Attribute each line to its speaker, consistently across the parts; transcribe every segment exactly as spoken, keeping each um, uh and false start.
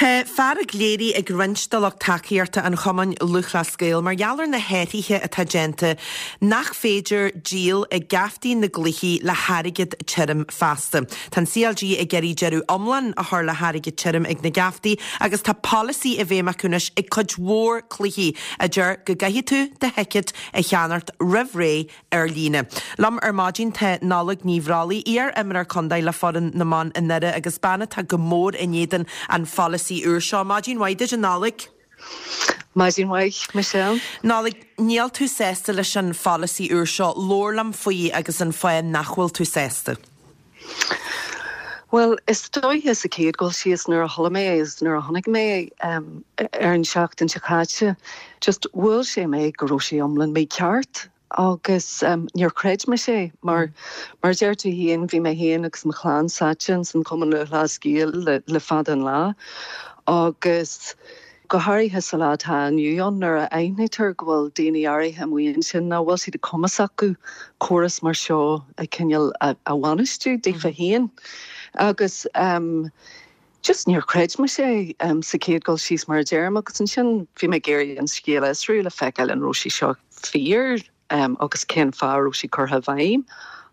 Speaker 1: Tá fear a gléirí ag rinstalach takeíarta an chumann luchas scéil mar gheallar na héirithe a tagente nach féidir díal ag gaftí na gluichí le harigid tirim fasta. Tá C L G ag geirí jeú omlan a thar le harigid tirim ag na gaftí agus tá policy a bhéach chunis ag cudhór cluichí a dúr go gaithí tú de heicid a cheanart rih ré ar líne. Lam ar mágin te nálag níomhrálaí ar imar condail le foran na man in nire agus banna tá go mór in éan an policy úr seo. Mágin waide an nálig?
Speaker 2: Mágin waich, Michelle.
Speaker 1: Nálig, níl tú sésta leis an policy úr seo lórlam faoi agus an foiin nachhfuil tú sésta?
Speaker 2: Well, is dói is a céad goil sios nuair a thola mé is nuair a tháinig mé um, ar an seacht an seachtaide. Just bhfuil sé mé go raibh sé iomlann mé ceart agus um, níor creid me sé, mar mar deir tú híon bhí mé héan agus mo chláán sáin san cumann le lá scíal le, le fad an lá agus go háirithe sa lá tá nniuon nuair a aithnétar go bhfuil daoine áirithe muoin sin ná bhfuil siad cumas acu choras mar seo a cinneal a, a bhainistú dé fa héan agus um, just níor creid me sé um, sa céad goil síos mar dearm agus an sin bhí mé géirí an scéal Éasrú le feiceáil an roisí seo fíor um, agus cén fá roisí chutha bhaim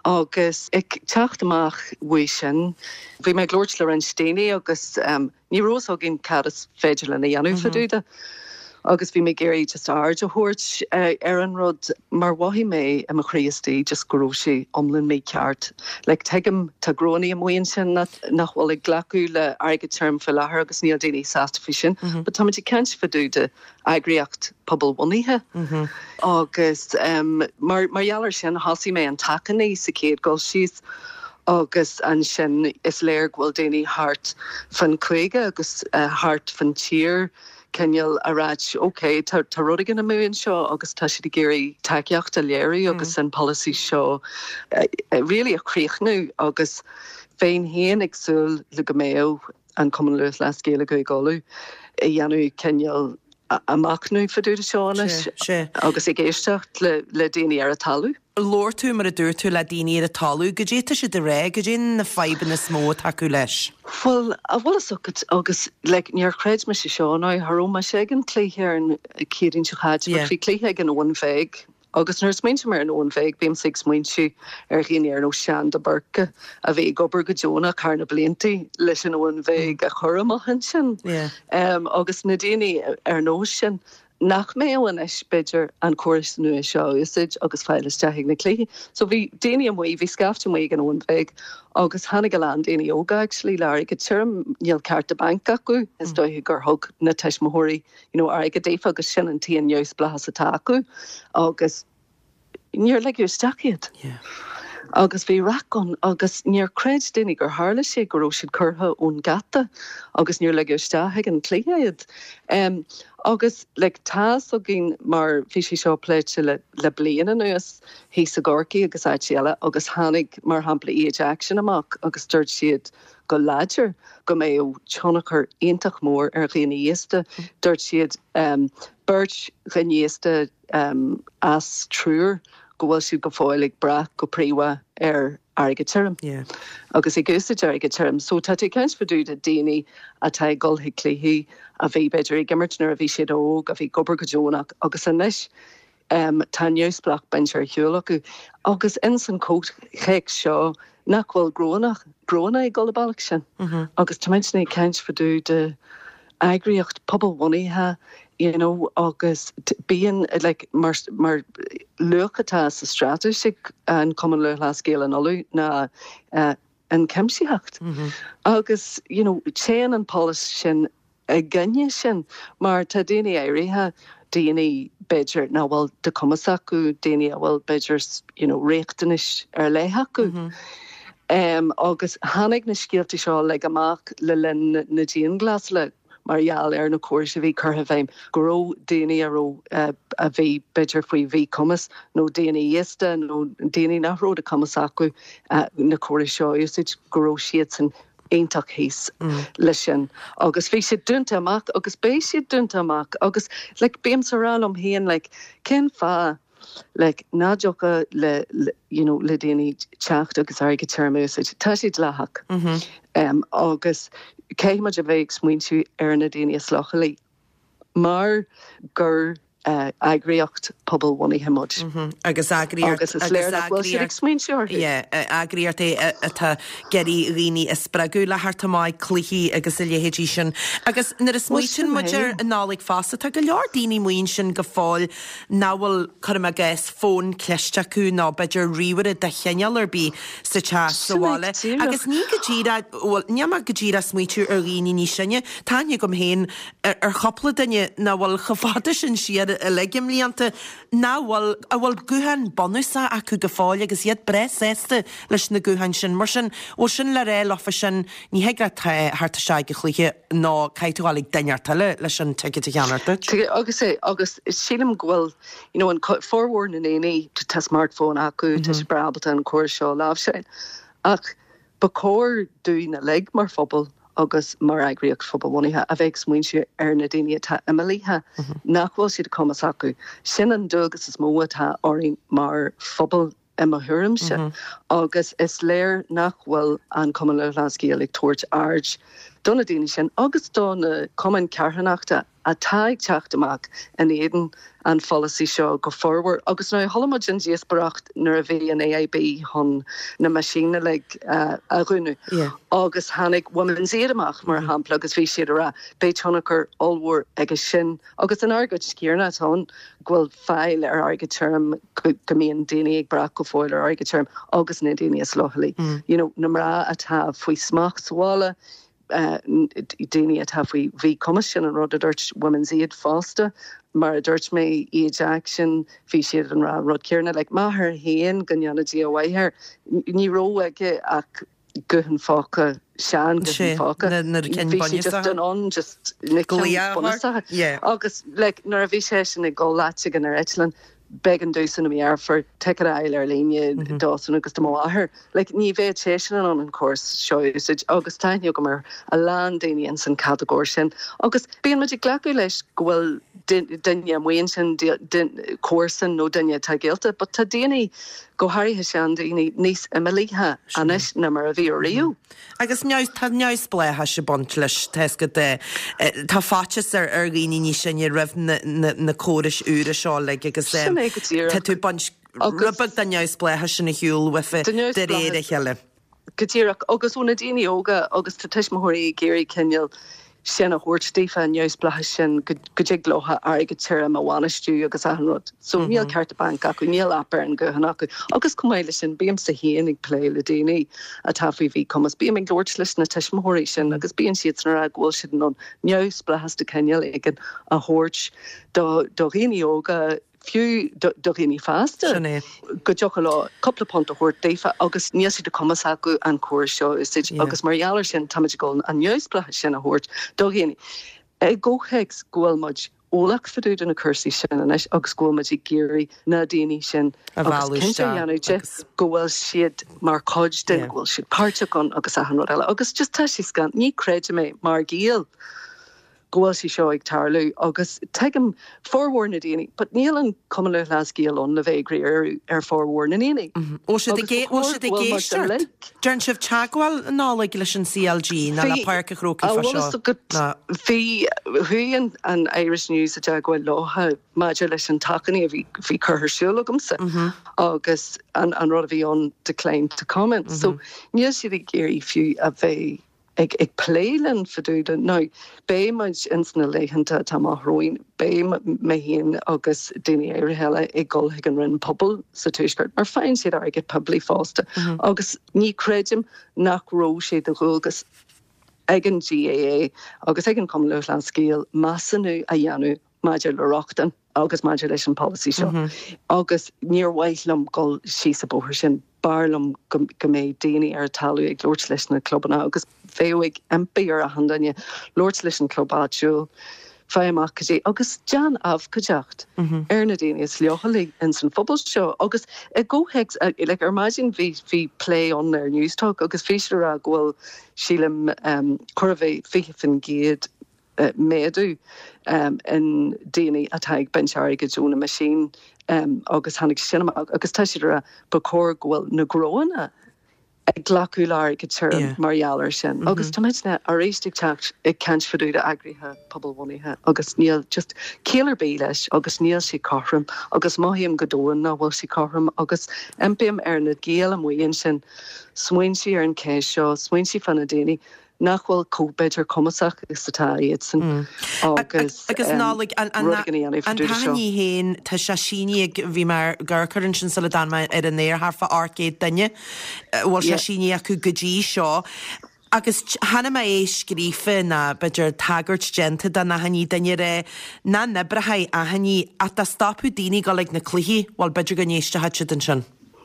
Speaker 2: agus ag teacht amach bhui sin bhí mé glóirt le an stéine agus um, ní rós ó gin caras féidir le na dhéanú faúda agus bhí mé géirí just áard a thuirt uh, ar an rud mar wahí mé am a chríostí just go raibh sé omlann mé ceart le like, teigem tá grónaí am muon sin nach bhfuil ag glacu le aige term fi láthair agus níl daoine sásta fi sin, mm-hmm. but táid ceint faúda agriocht pobl bunaithe mm-hmm. agus um, mar marheallar sin hasí mé an tacannaí sa céad goil síos agus an sin is léir bhfuil daoine hart fan chuige agus uh, hart fan tír Kenneal a ráid, ok, tá rudig in a múin seo agus tá si géirí takeíocht a léirí agus an policy seo uh, uh, really a chríochnú agus féin héan agsúil le go méo an Cumann Luas lá scéala go gáú i dhéanú Kenneal amachnú faúda seánis agus i ggéisteach le, le daoine ar a talú.
Speaker 1: Lór tú mar a dúir tú le daoine ar a talú, go dtéta si de ré, go dtí na faiban na smó taú leis?
Speaker 2: Well, a bhfuil socket agus le níor creid me sé seo ná tharróma sé an clíthe an céirín seáid, mar bhí clíthe an bhain féig. Agus nuair smainte mar an ón féig, bíam six muintú ar ghéine ar nó sean de burca a bhí gobar go Jóna carna bliantaí leis an ón féig a choramachan sin.
Speaker 1: Yeah.
Speaker 2: Um, agus na daoine ar nó sin nach mé an is beidir an choras nua seo úsid agus feilisteigh na clí. So bhí daoine am bhí scafte mé an ón féig agus hanig go land daoine óga actually leir go tuirm níl ceart a bank acu is dóithe gur thug na teismóirí you know, ar go défa agus sin an tíon neus blas atá acu agus níor le gur staciad.
Speaker 1: Yeah.
Speaker 2: Agus bhí racon agus níor creid daoine gur hála sé go raibh siad curtha ón gata agus níor le gur staithe an clíiad. Um, agus le like, tás a gin mar bhí sé seo pléite le, le bliana nuas hí sa gorcaí agus áitiile agus hánig mar hampla age action amach agus dúirt siad go láidir go mé ó teannachar iontach mór ar ghaníosta dúirt siad um, beirt ghaníosta um, as trúr go bhfuil siad go fáilig brath go príomha ar aige term.
Speaker 1: Yeah.
Speaker 2: Agus i gústa aige term. So tá tú ceint faúda daoine a tá golthaí clúthaí a bhí beidir i gimmertnar a bhí siad óg a bhí gobar go Jónach agus an leis um, tá neusblach ben ar hiúla acu agus in san cót chéic seo nach bhfuil grónach gróna i golabálach sin. Mm-hmm. Agus tá meintna ceint faúda agriocht pobl bunaithe you know, agus bíon like, mar, mar luchatá sa strategic an Cumann Luas lá scéal an olú na uh, an cemsíocht. Mm-hmm. Agus, you know, chéan an polis sin a gnne sin, mar tá daoine éirithe daoine beidir ná bhfuil de cumas acu, daoine a bhfuil beidir, you know, réachtanis ar léith acu. Mm-hmm. Um, agus hánig na scialtaí seo le amach le linn na díon glas le marall ar na cuairse bhí curtha bhéim go raibh daoine aró uh, a bhí beidir faoi bhí cumas nó daoine dhéasta nó daoine nachród a cumas acu uh, na cuairse seo úsid go raibh siad san éintach híos lei sin. Agus bhí siad dúnta amach agus bé siad dúnta amach agus le like, béim sa rán am héan le like, cén fá like nájocha le, le you know le déine teacht agus aige termúsid tá siad lethach um, agus céimiid a bheith smuointú ar na daine slochalí mar gur Uh, agriocht pobl wani himod.
Speaker 1: Mm-hmm. Agus agriart
Speaker 2: agus is léir nach bhfuil siad ag smaointeoir.
Speaker 1: Yeah, agriart é atá geri rini ysbragú le harta mai cluichi agus ilia hédí sin. Agus nar is muoin muidir a nálig fása tá go leor daoine muoin sin go fáil náhfuil chum a gas fón cleisteachú ná beidir riúir a de cheanal ar bí sa teas sáile. Agus ní go ddíra, níama go ddíra smuoitiú ar rini ní sinne, táine gom héin ar chopla daine náhfuil chofáda sin siad a legim líanta náhfuil a bhfuil guhan bonusa acu go fáil agus iad bres éiste leis na guhan sin mar sin ó sin le ré lofa sin ní hegra harta se go chluiche ná caiitúálig daineartile leis sin teige a cheanarta.
Speaker 2: Agus é agus sílam ghfuil you know an forward na éí tá smartphone acu tá brabalta an cuair seo láh sin ach ba cóir dú na leg mar phobal agus mar agriocht phobal wanithe a bheith smuointú ar na daine tá imithe nachhfuil siad cumas acu. Sin an dúgus is mó atá orí mar phobal imime thuairimse agus is léir nachhfuil an Cumann Lúthchleasaigh ag tuairt ard donna daine sin agus donna Cumann Cearthanachta a taig teacht amach in éan an policy seo go forward agus ná tholamid in díosbaracht nar a bhí an A I B hon na masíne le uh, a runú agus hánig women's éadamach mar hampla agus bhí siad ra béitonachar allhór agus sin agus an argad scíarna tán ghfuil fáil ar aige term gomíon daine ag bra go fáil ar aige term agus na daine is lochalí. You know, na mrá atá faoi smach sála Uh, daine atá faoi bhí comisisin an rud a dúirt women's aid fásta mar a dúirt mé age action bhí siad an rá rud cearna le maithir héan ganneanna D O I her ní ró aige ach guhan fáca sean guhan fáca bhí si just an on just yeah. agus like, nar a bhí sé sin ag gá láte gan ar Eitlan began dúsan am ar take ar eil ar líne dásan agus do máthir. Like, ní bheith téisian an an córs seo agus taine go mar a lán daine an san categóir sin. Agus bíon muid ghlacu leis gohfuil duine muon sin cóirsan nó duine tá géalta, but tá daine go háirithe sean daine níos imithe anis na mar a bhí riú.
Speaker 1: Agus tá neos bléthe se bont leis teis go dé. Tá fáteas ar ar ghaoine ní sin raibh na córis úra seo le agus Tá tú bunch rubag da neos bléthe sin na hiúil wifi de réad a cheile.
Speaker 2: Gotíach agus úna daine óga agus tá tuismothirí géirí Kenneal sin a thuirt tífa an neos bléthe sin go dtí glótha aige tíir a bhhainistú agus ahanrod. So níl ceart a bank acu níl apar an gohan acu. Agus cumáile sin bíam sa héan ag plé le daine a tafaí bhí cumas. Bíam ag glóirt leis na tuismothirí sin agus bíon siad san ra ghfuil siad an neos bléthe de Kenneal ag a thuirt do dhaoine óga fiú do réí fásta go deocha lá coppla pont a chuirt défa agus níos de cumas acu an cuair seo is agus marhealar sin tamid gáil an neosplathe sin a thuirt do réine. Ag ggócheigs ghfuilmuid ólach faúd an na cursaí sin anis agus ghfuilmuid i géirí na daine sin agus gohfuil siad mar cóid den ghfuil siad páirte gan agus a an eile agus just tá sí gan ní creide mé mar gíal. Gohfuil si seo ag tarlú agus teigem forward na daine, but níl an Cumann Lúthchleasaigh an na bhéagrí ar ar forward na daine.
Speaker 1: Ó sé de géisteart. Dúirt sibh teagháil nála leis an C L G na le páirce chrócaí fa seo.
Speaker 2: Bhí thuíonn an Irish News a teagháil látha maidir leis an tacaní a bhí chuthir siúlagamsa agus an rud a bhí an decline to comment. So níl siad ag géirí fiú a bheith ag ag pléilen faúda ná bé muid insna leihananta tá máthróin bé mé híon agus daine éir heile ag gol ag an rinn pobl sa tuisgurt mar féin siad aige publi fásta agus ní creidim nach ró sé de ghulgus ag an G A A agus ag an Cumann Lúthchleasaigh massanú a dhéanú maidir le rochtan agus maidir leis an policy seo agus níorhaithlam gol sí sa bóthir sin barlam go mé daine ar talú ag glóirt leis na clubbanna agus féigh impi ar a handaine glóirt leis an clubbáú féamach go agus Jan af goteacht ar na daine is leochalí in san phobal seo agus i ggóheigs like ar maidin bhí bhí play on ar newstalk agus féisiir a ghfuil sílim um, churbhéh fiche fin géad Uh, méadú um, in daine atá ag benseir go dúna machine um, agus hannig sinna agus tá si a bacór ghfuil na gróna ag glaúláir go tuir marhealar sin. Mm-hmm. Agus tá na a réistigh techt ag cant faúide agrithe poblbunithe agus níl just céalar bé leis agus níl si chom agus maihíim godóin ná bhfuil si chom agus impim ar na géal am muon sin smuin si ar an céis seo, smuin si fanna déine nachhfuil cóbeidir commasach is satá iad san agus
Speaker 1: agus nálig an taní héin tá se síní bhí mar gurcurrin sin sala danma ar an néir harfa arcéid danne bhil se síní acu godí seo. Agus hanna ma é scrífa na beidir tagart genta da na haní danne ré na nebrathe a haní a tá stopú daoine go na cluichí bhil beidir go néiste hat an sin.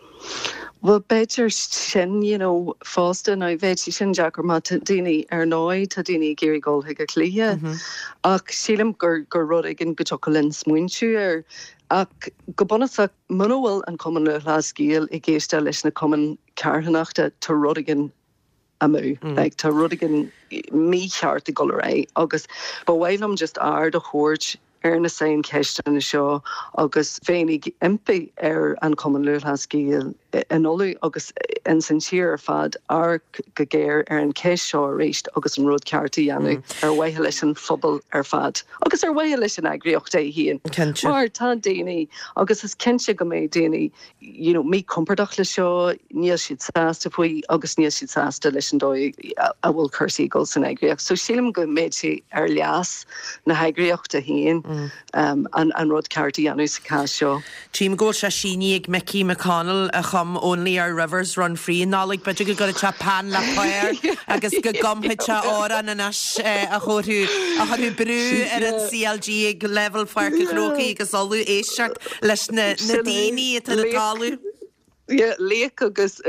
Speaker 2: Well, better sin, you know, fásta na bheití sin Jackar má daoine ar náid tá daoine géirí ggóilthe go clíthe. Ach sílim gur gur rud igen go linn smuintú ar ach go bonach manhfuil an cuman le lascíal i ggéiste leis na cuman cearthanachta tá rudigan amú. Like tá rudigan mícheart i golaré agus ba bhhailm just ard a chóirt ar na saon ceiste na seo agus féinnig impi ar an cuman le lascíal an olú agus an san siar fad ar go géir ar an céis seo réist agus an rud ceartaí anú ar bhaithe leis an phobal ar fad. Agus ar bhaithe leis an agriocht é híon. Mar tá daoine agus is cinse go méid daoine you know, mí compordach le seo níl siad sásta faoi agus níl siad sásta leis an dóid a bhfuil cursaí go san agriocht. So sílim go méid si ar leas na agriocht a híon um, an, an rud ceartaí anú sa cás seo.
Speaker 1: Tím ggóil se síní ag Mickey McConnell a chum only our rivers run free nálig but you go to Japan la choir agus go gomhid se áran in as a chóú a choú brú ar an C L G ag level farca chrócaí agus olú éisteach leis na daoine tar a talú.
Speaker 2: Yeah, leek agus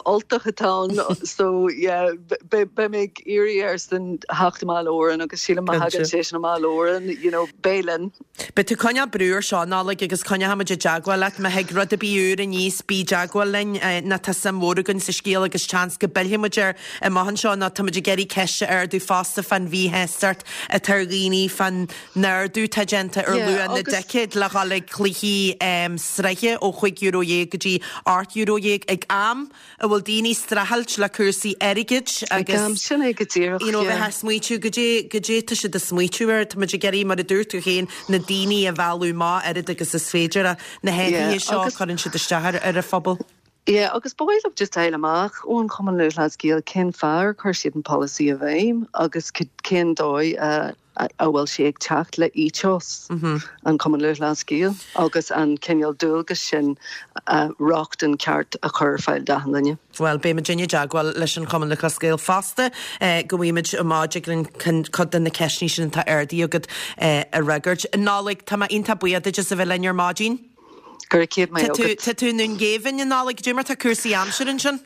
Speaker 2: altachatá so yeah be be mig iri ar san hachtmal oren agus síle ma hagan sé mal oren you know Belen.
Speaker 1: But tu conna brúr seo nálig agus conna ha de jaagwal at ma heg rud a bíúr a níos bí jaagwalin na ta sam móragan sa scéal agus chans go bilhimuidir a mahan seo na tamid geri ceise ar dú fásta fan bhí hestart a targini fan nerdú tagenta ar luan na decid le galig chluchí sreiche ó chuig euro dhégadí art euro dhéag ag am a bhfuil daoine strahalt le cursaí erigid agus
Speaker 2: sinna go dtíach
Speaker 1: you know bheit ha smuitiú godé godé tá si de smuitiúir tá muidir geirí mar a dúirtú chéin na daoine a bhhealú má arid agus is féidir a na héanaí seo chuann si de stehar ar a phobal.
Speaker 2: Yeah, agus bhfuil just eile amach ón cuman le lascíal cén fearr chuir siad an policy a bhéim agus cén dóid a bhfuil sé ag teacht le íteos an cuman le lascíal agus an ceneal dúilgus sin rocht an ceart a chur fáil dahandanne.
Speaker 1: Well, bé Virginia Jaagwal leis an cuman le lascíal fásta go bhfuimiid a máidir chud na ceisní sin tá airdaí agad a ragart. Nálaigh tá inta buiad just a bheith lein ar máidín?
Speaker 2: Gur céad mai
Speaker 1: agad. Tá tú nun géhann in nálaigh dúmar tá cursaí amseir sin?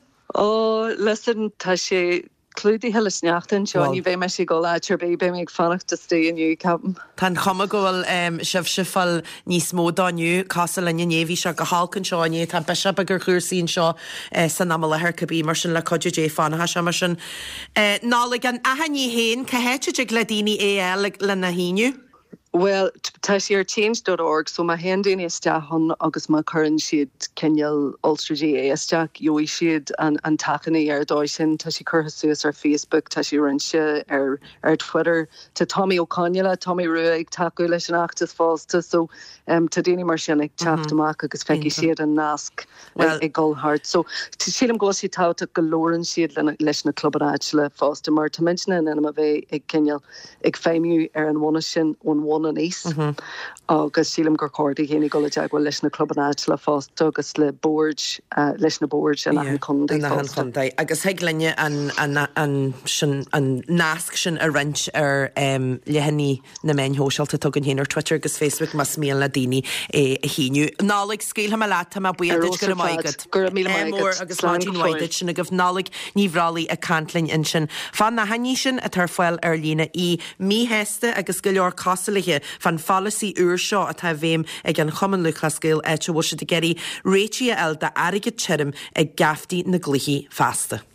Speaker 2: Ó, lesan tá sé clúdaí heile sneachtain seo ní bheith me sé go láitir bé bé méid fannacht a stéaniu capan.
Speaker 1: Tá chuma gohfuil sibh sifal níos módániu casa lenne néhí se go hálcann seoine tá beise a gur chuirsaín seo san am lethir cabí mar sin le codide dé fanathe se mar sin. Nálaigh an ahaní héin cahéite ag le daoine é le na híniu?
Speaker 2: Well, tá sé ar change dot org so ma hendin isteachon agus ma current siad Kenyal Ulster é isteach joi siad an an tachaní ar dóisin tá sé curtha suas ar Facebook tá sé rinse ar ar Twitter tá Tommy O'Connell Tommy Ruig taú leis an achtas fásta so um, tá déine mar sin ag teachtamach agus feici siad an nasc well, ag Gulhart so tá sílam go si táta go lóran siad leis na clubbaráid le fásta mar tá mention in a bheith ag Kenyal ag féimiú ar an bhna sin ón bhna an is agus sílam gur cordí hénig go le deaghfuil leis na clubbanáid le fásta agus le board leis na board an an chundaí
Speaker 1: agus heag lenne an an sin an nasc sin a rint ar lehanní na main hóseilta tugann héanaar Twitter agus Facebook mas míal na daoine é híniu. Nálaigh scéal ha lá tá buiad gur maigad
Speaker 2: gur mí
Speaker 1: mór agus láidín sin a goh nálaigh níomhrálaí a cantlainn in sin. Fan na haní sin a tar foiil ar lína í mí heasta agus go leor casalathe fan fallaí úr seo a tá bhéim ag an chuman le lascéal éte bhil si de geirí réitíí el de airigid tírim ag gaftaí na gluichí fasta.